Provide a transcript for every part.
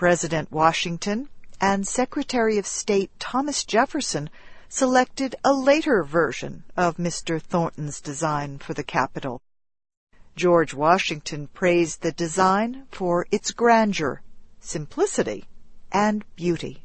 President Washington and Secretary of State Thomas Jefferson selected a later version of Mr. Thornton's design for the Capitol. George Washington praised the design for its grandeur, simplicity, and beauty.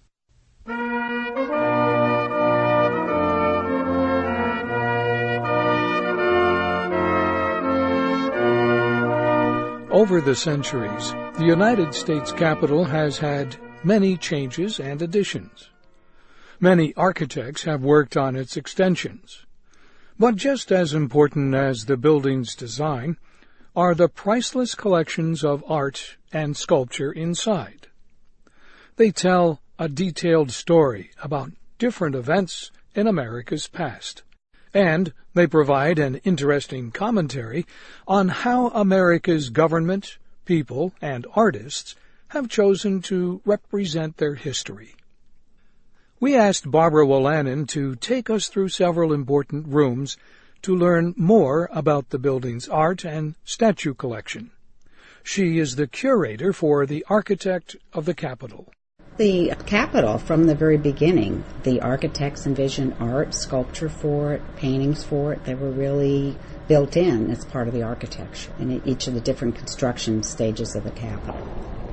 Over the centuries, the United States Capitol has had many changes and additions. Many architects have worked on its extensions. But just as important as the building's design are the priceless collections of art and sculpture inside. They tell a detailed story about different events in America's past, and they provide an interesting commentary on how America's government, people, and artists have chosen to represent their history. We asked Barbara Wolanin to take us through several important rooms to learn more about the building's art and statue collection. She is the curator for the Architect of the Capitol. The Capitol, from the very beginning, the architects envisioned art, sculpture for it, paintings for it. They were really built in as part of the architecture in each of the different construction stages of the Capitol.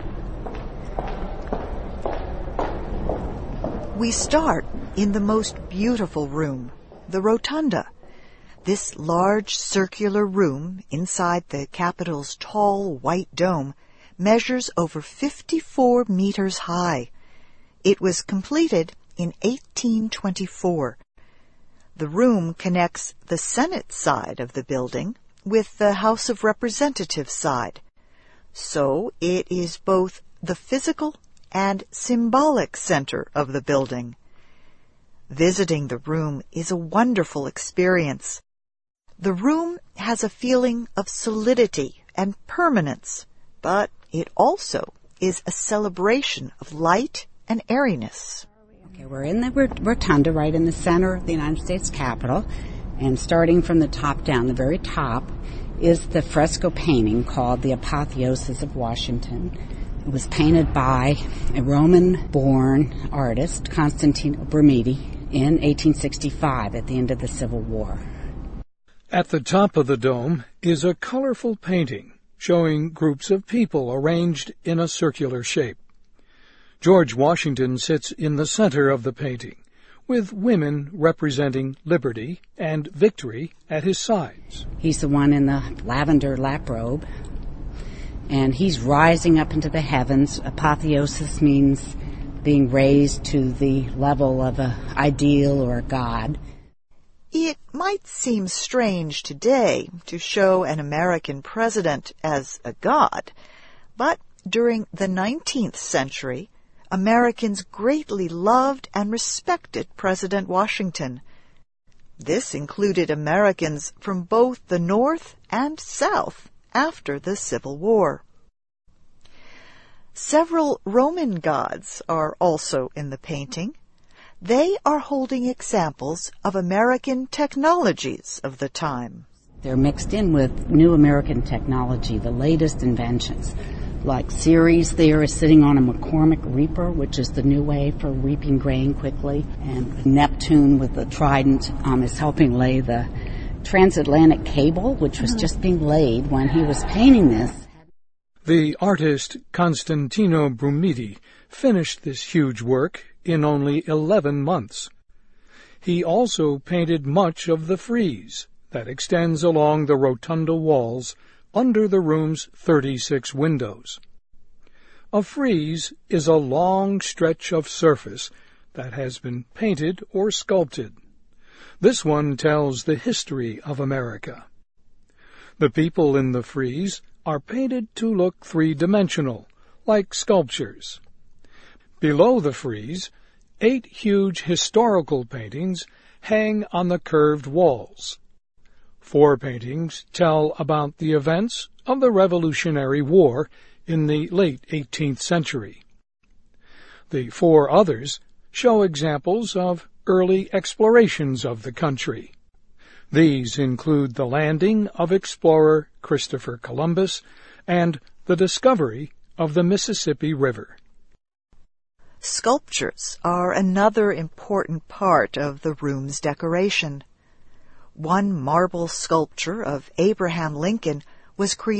We start in the most beautiful room, the Rotunda. This large circular room inside the Capitol's tall white dome measures over 54 meters high. It was completed in 1824. The room connects the Senate side of the building with the House of Representatives side. So it is both the physical and symbolic center of the building. Visiting the room is a wonderful experience. The room has a feeling of solidity and permanence, but it also is a celebration of light and airiness. Okay, we're in the rotunda right in the center of the United States Capitol, and starting from the top down, the very top, is the fresco painting called The Apotheosis of Washington. It was painted by a Roman-born artist, Constantino Brumidi, in 1865 at the end of the Civil War. At the top of the dome is a colorful painting showing groups of people arranged in a circular shape. George Washington sits in the center of the painting, with women representing liberty and victory at his sides. He's the one in the lavender lap robe, and he's rising up into the heavens. Apotheosis means being raised to the level of an ideal or a god. It might seem strange today to show an American president as a god, but during the 19th century, Americans greatly loved and respected President Washington. This included Americans from both the North and South after the Civil War. Several Roman gods are also in the painting. They are holding examples of American technologies of the time. They're mixed in with new American technology, the latest inventions. Like Ceres there is sitting on a McCormick reaper, which is the new way for reaping grain quickly. And Neptune with the trident is helping lay the transatlantic cable, which was just being laid when he was painting this. The artist Constantino Brumidi finished this huge work in only 11 months. He also painted much of the frieze that extends along the rotunda walls under the room's 36 windows. A frieze is a long stretch of surface that has been painted or sculpted. This one tells the history of America. The people in the frieze are painted to look three-dimensional, like sculptures. Below the frieze, 8 huge historical paintings hang on the curved walls. 4 paintings tell about the events of the Revolutionary War in the late 18th century. The 4 others show examples of early explorations of the country. These include the landing of explorer Christopher Columbus and the discovery of the Mississippi River. Sculptures are another important part of the room's decoration. One marble sculpture of Abraham Lincoln was created